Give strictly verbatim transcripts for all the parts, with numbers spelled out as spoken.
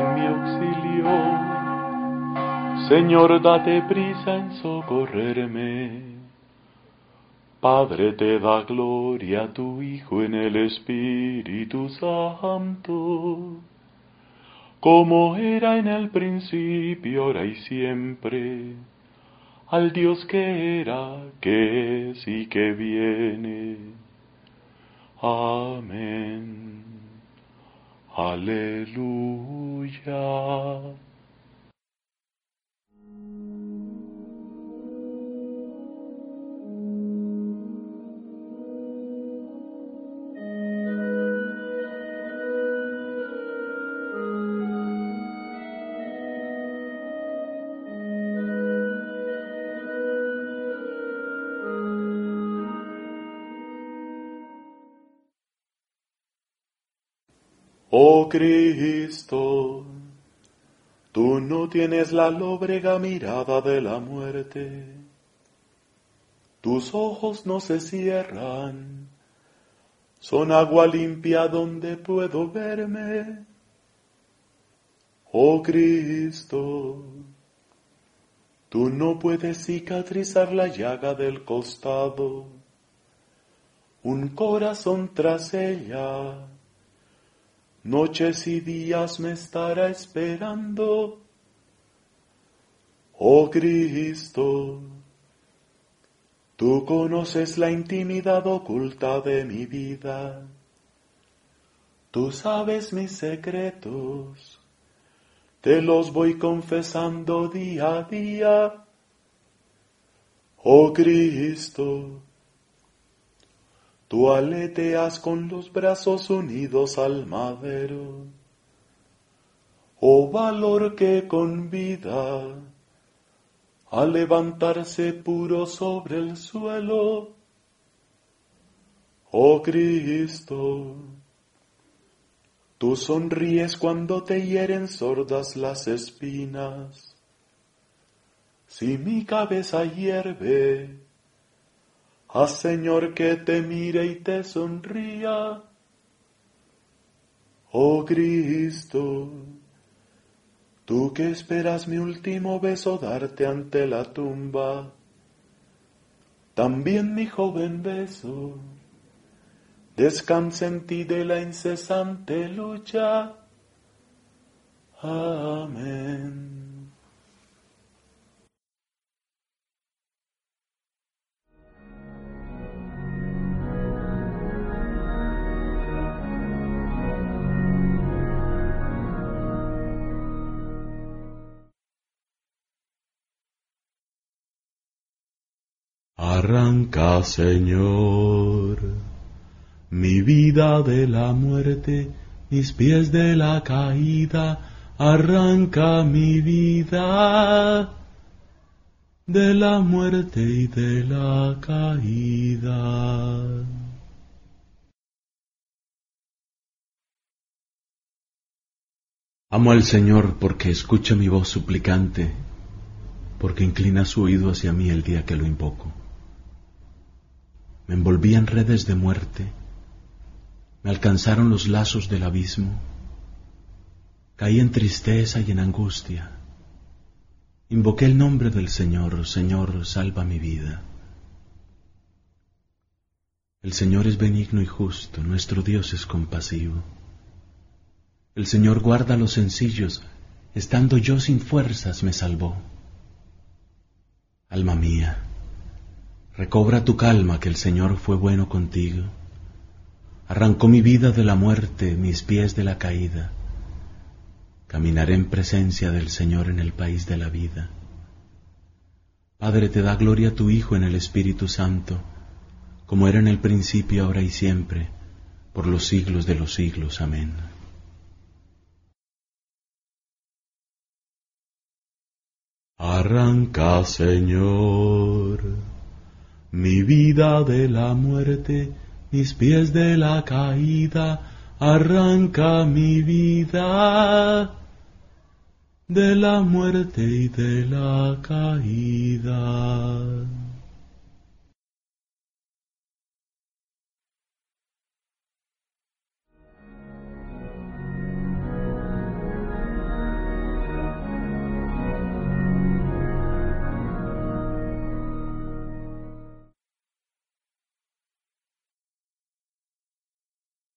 en mi auxilio. Señor, date prisa en socorrerme. Padre, te da gloria a tu Hijo en el Espíritu Santo, como era en el principio, ahora y siempre, al Dios que era, que es y que viene. Amén. Aleluya. Oh Cristo, tú no tienes la lóbrega mirada de la muerte. Tus ojos no se cierran, son agua limpia donde puedo verme. Oh Cristo, tú no puedes cicatrizar la llaga del costado, un corazón tras ella. Noches y días me estará esperando. Oh Cristo, tú conoces la intimidad oculta de mi vida. Tú sabes mis secretos, te los voy confesando día a día. Oh Cristo, tú aleteas con los brazos unidos al madero. Oh valor que con vida, al levantarse puro sobre el suelo. Oh Cristo, tú sonríes cuando te hieren sordas las espinas. Si mi cabeza hierve, haz, Señor, que te mire y te sonría. Oh Cristo, tú que esperas mi último beso darte ante la tumba, también mi joven beso descansa en ti de la incesante lucha. Amén. Arranca, Señor, mi vida de la muerte, mis pies de la caída. Arranca mi vida de la muerte y de la caída. Amo al Señor porque escucha mi voz suplicante, porque inclina su oído hacia mí el día que lo invoco. Me envolví en redes de muerte, me alcanzaron los lazos del abismo, caí en tristeza y en angustia. Invoqué el nombre del Señor. Señor, salva mi vida. El Señor es benigno y justo, nuestro Dios es compasivo. El Señor guarda a los sencillos, estando yo sin fuerzas me salvó. Alma mía, recobra tu calma, que el Señor fue bueno contigo. Arrancó mi vida de la muerte, mis pies de la caída. Caminaré en presencia del Señor en el país de la vida. Padre, te da gloria a tu Hijo en el Espíritu Santo, como era en el principio, ahora y siempre, por los siglos de los siglos. Amén. Arranca, Señor, mi vida de la muerte, mis pies de la caída. Arranca mi vida de la muerte y de la caída.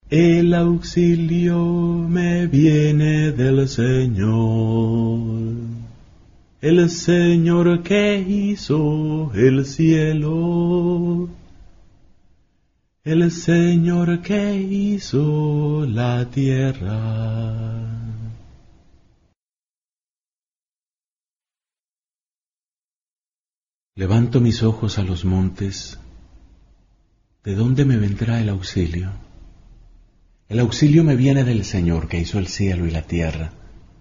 El auxilio me viene del Señor, el Señor que hizo el cielo, el Señor que hizo la tierra. Levanto mis ojos a los montes, ¿de dónde me vendrá el auxilio? El auxilio me viene del Señor que hizo el cielo y la tierra.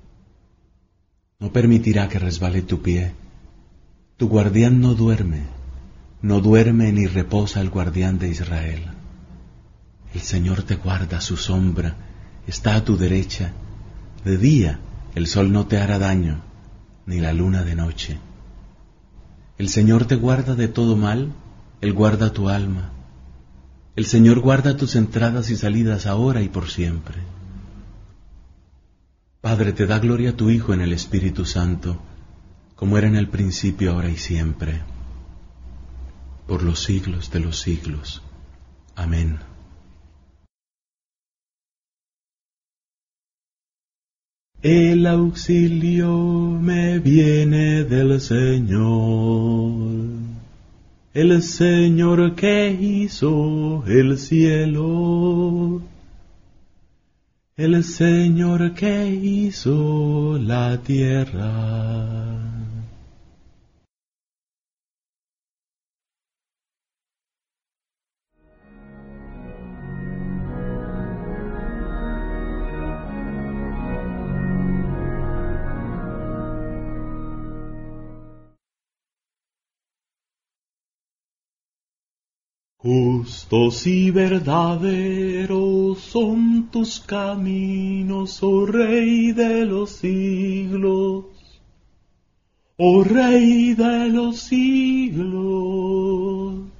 No permitirá que resbale tu pie. Tu guardián no duerme, no duerme ni reposa el guardián de Israel. El Señor te guarda, su sombra está a tu derecha. De día el sol no te hará daño, ni la luna de noche. El Señor te guarda de todo mal, Él guarda tu alma. El Señor guarda tus entradas y salidas ahora y por siempre. Padre, te da gloria a tu Hijo en el Espíritu Santo, como era en el principio, ahora y siempre, por los siglos de los siglos. Amén. El auxilio me viene del Señor, el Señor que hizo el cielo, el Señor que hizo la tierra. Justos y verdaderos son tus caminos, oh Rey de los siglos, oh Rey de los siglos.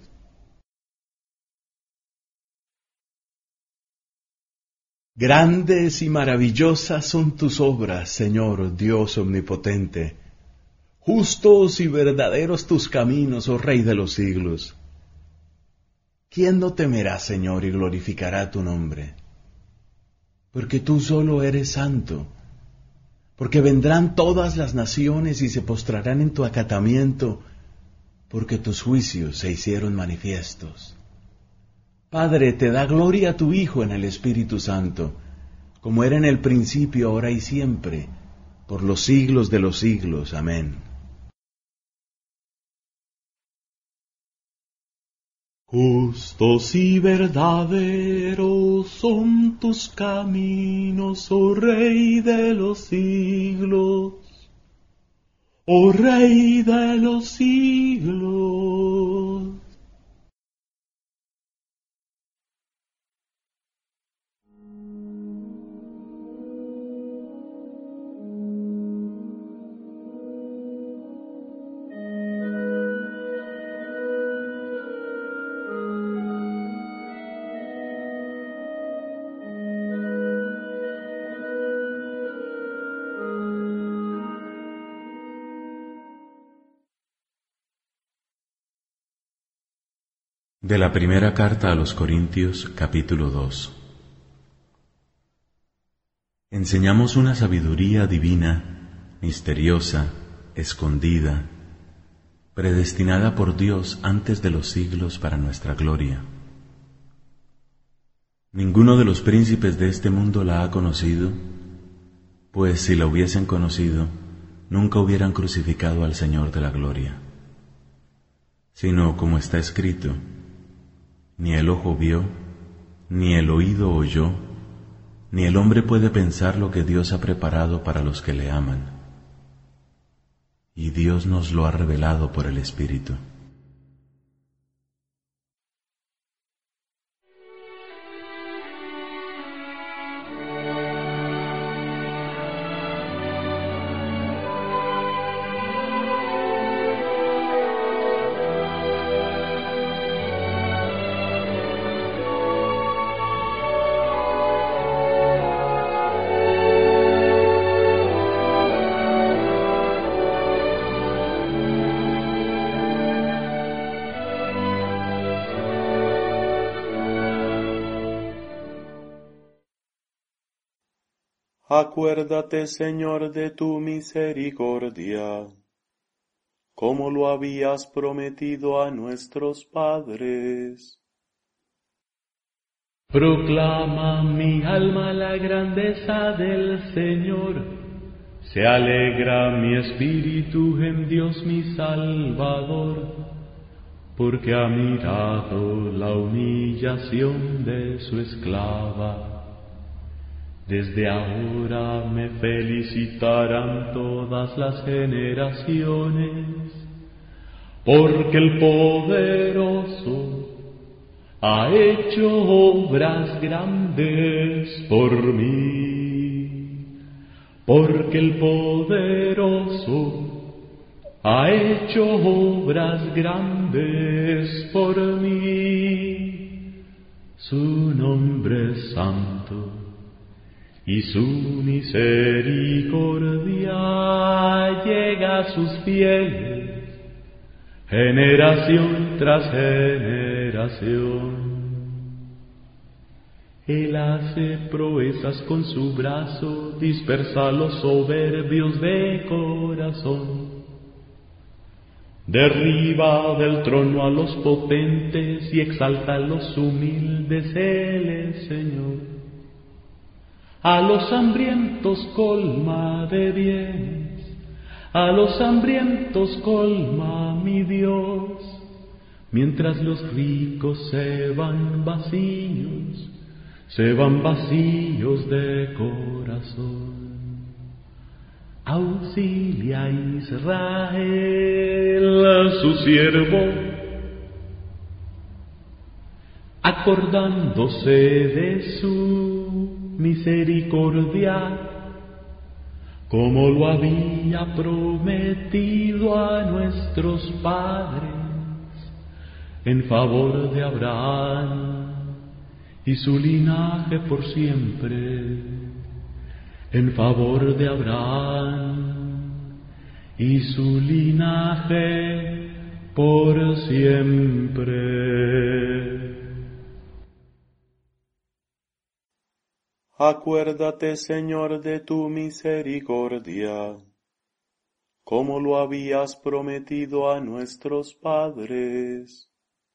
Grandes y maravillosas son tus obras, Señor Dios omnipotente. Justos y verdaderos tus caminos, oh Rey de los siglos. ¿Quién no temerá, Señor, y glorificará tu nombre? Porque tú solo eres santo, porque vendrán todas las naciones y se postrarán en tu acatamiento, porque tus juicios se hicieron manifiestos. Padre, te da gloria a tu Hijo en el Espíritu Santo, como era en el principio, ahora y siempre, por los siglos de los siglos. Amén. Justos y verdaderos son tus caminos, oh Rey de los siglos, oh Rey de los siglos. De la primera carta a los Corintios, capítulo dos. Enseñamos una sabiduría divina, misteriosa, escondida, predestinada por Dios antes de los siglos para nuestra gloria. Ninguno de los príncipes de este mundo la ha conocido, pues si la hubiesen conocido, nunca hubieran crucificado al Señor de la gloria. Sino, como está escrito, ni el ojo vio, ni el oído oyó, ni el hombre puede pensar lo que Dios ha preparado para los que le aman. Y Dios nos lo ha revelado por el Espíritu. Acuérdate, Señor, de tu misericordia, como lo habías prometido a nuestros padres. Proclama mi alma la grandeza del Señor, se alegra mi espíritu en Dios mi Salvador, porque ha mirado la humillación de su esclava. Desde ahora me felicitarán todas las generaciones, porque el poderoso ha hecho obras grandes por mí, porque el poderoso ha hecho obras grandes por mí. Su nombre es santo y su misericordia llega a sus fieles, generación tras generación. Él hace proezas con su brazo, dispersa a los soberbios de corazón. Derriba del trono a los potentes y exalta a los humildes, Él es Señor. A los hambrientos colma de bienes, a los hambrientos colma mi Dios, mientras los ricos se van vacíos, se van vacíos de corazón. Auxilia a Israel, su siervo, acordándose de su misericordia, como lo había prometido a nuestros padres, en favor de Abraham y su linaje por siempre, en favor de Abraham y su linaje por siempre. Acuérdate, Señor, de tu misericordia, como lo habías prometido a nuestros padres.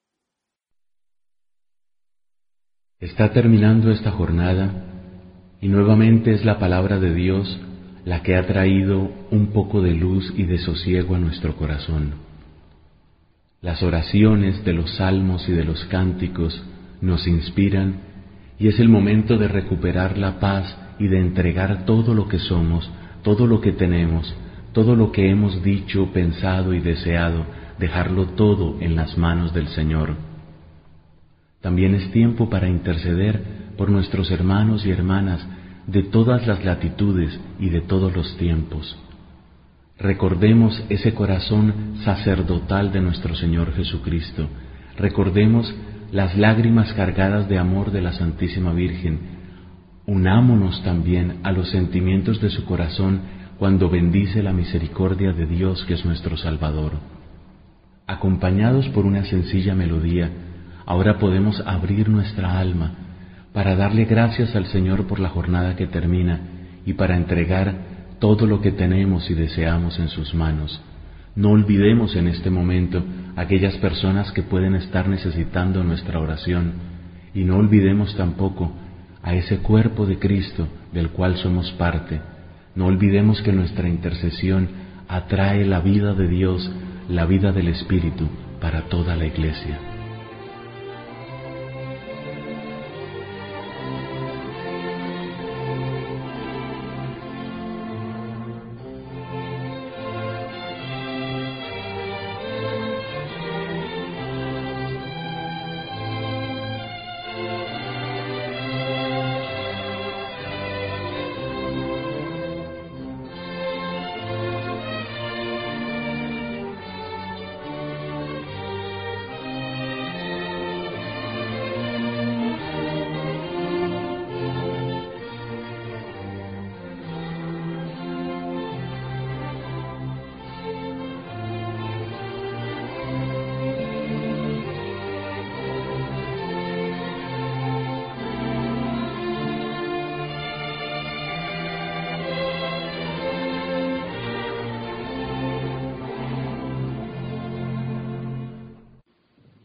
Está terminando esta jornada y nuevamente es la palabra de Dios la que ha traído un poco de luz y de sosiego a nuestro corazón. Las oraciones de los salmos y de los cánticos nos inspiran y es el momento de recuperar la paz y de entregar todo lo que somos, todo lo que tenemos, todo lo que hemos dicho, pensado y deseado, dejarlo todo en las manos del Señor. También es tiempo para interceder por nuestros hermanos y hermanas de todas las latitudes y de todos los tiempos. Recordemos ese corazón sacerdotal de nuestro Señor Jesucristo. Recordemos las lágrimas cargadas de amor de la Santísima Virgen. Unámonos también a los sentimientos de su corazón cuando bendice la misericordia de Dios que es nuestro Salvador. Acompañados por una sencilla melodía, ahora podemos abrir nuestra alma para darle gracias al Señor por la jornada que termina y para entregar todo lo que tenemos y deseamos en sus manos. No olvidemos en este momento aquellas personas que pueden estar necesitando nuestra oración y no olvidemos tampoco a ese cuerpo de Cristo del cual somos parte. No olvidemos que nuestra intercesión atrae la vida de Dios, la vida del Espíritu para toda la Iglesia.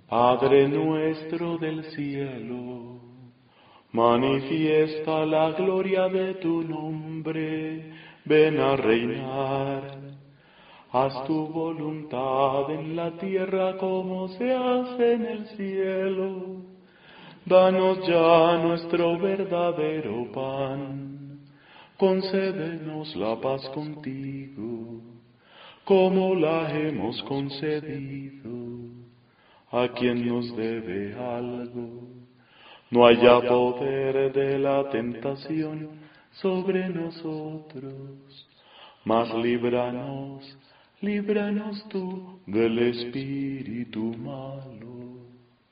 Padre nuestro del cielo, manifiesta la gloria de tu nombre, ven a reinar. Haz tu voluntad en la tierra como se hace en el cielo. Danos ya nuestro verdadero pan. Concédenos la paz contigo, como la hemos concedido a quien nos debe algo. No haya poder de la tentación sobre nosotros, mas líbranos, líbranos tú del espíritu malo.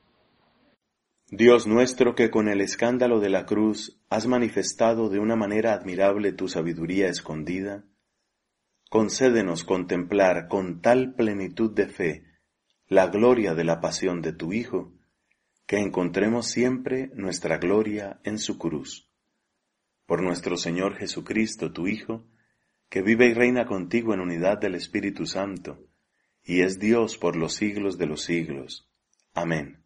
Dios nuestro, que con el escándalo de la cruz has manifestado de una manera admirable tu sabiduría escondida, concédenos contemplar con tal plenitud de fe la gloria de la pasión de tu Hijo, que encontremos siempre nuestra gloria en su cruz. Por nuestro Señor Jesucristo, tu Hijo, que vive y reina contigo en unidad del Espíritu Santo, y es Dios por los siglos de los siglos. Amén.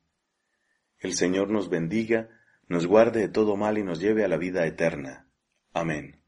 El Señor nos bendiga, nos guarde de todo mal y nos lleve a la vida eterna. Amén.